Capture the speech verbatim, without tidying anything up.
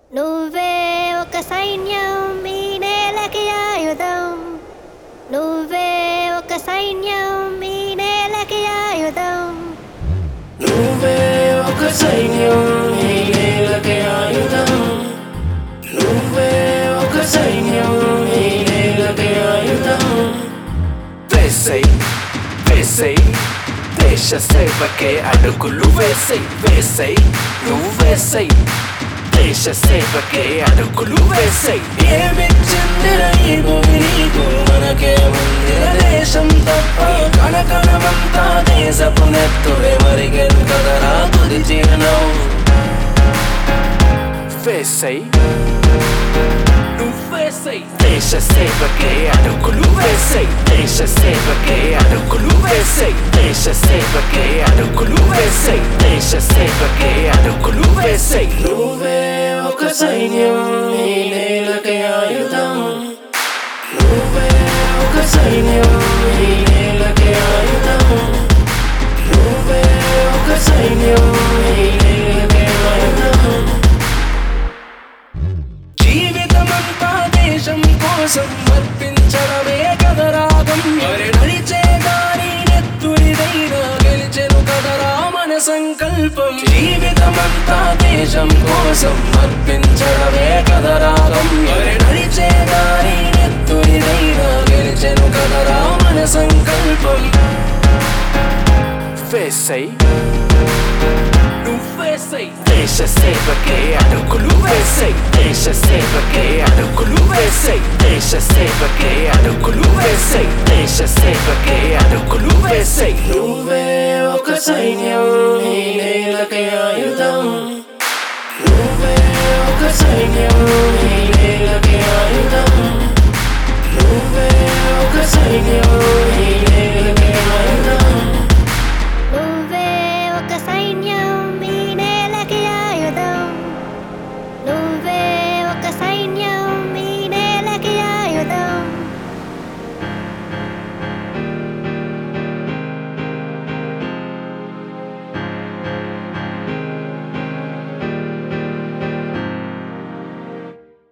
నువ్వే ఒక సైన్యం ఈ నేలకి ఆయుధం. నువ్వే ఒక సైన్యం ఈ నేలకి ఆయుధం. నువ్వే ఒక సైన్యం ఈ నేలకి ఆయుధం. నువ్వే ఒక సైన్యం ఈ నేలకి ఆయుధం. వేసై వేసై దేశ సేవకే అడుగులు వేసై వేసై నువ్వు వేసై దేశ సేవకే అడుగులు వేసై. ఏమిచ్చిందిర ఈ భూమి నీకు, మనకే ముందిర దేశం తప్ప. కణకణమంతా దేశపు నెత్తురే మరిగెను కదరా తుది జీర్ణం. వేసై నువ్వేసై దేశ సేవకే అడుగులు వేసై దేశ సేవకే అడుగులు వేసై దేశ సేవకే అడుగులు వేసై దేశ సేవకే అడుగులు వేసై. నువ్వే ఒక సైన్యం ఈ నేలకి ఆయుధం. నువ్వే ఒక సైన్యం ఈ నేలకి ఆయుధం. నువ్వే ఒక సైన్యం ఈ నేలకి ఆయుధం. జీవితమంతా దేశం కోసం అర్పించడమే కదరాగం. మరి నడిచే దారి నెత్తురిదైనా గెలిచెను కదరా మన సంకల్పం. జీవితమంతా దేశం కోసం అర్పించడమే కదరాగం. మరి నడిచే దారి నెత్తురిదైనా గెలిచెను కదరా మన సంకల్పం. వేసై నువ్వేసై దేశ సేవకే అడుగులు వేసై దేశ సేవకే అడుగులు వేసై దేశ సేవకే అడుగులు వేసై దేశ సేవకే అడుగులు వేసై. నువ్వే ఒక సైన్యం ఈ నేలకి ఆయుధం.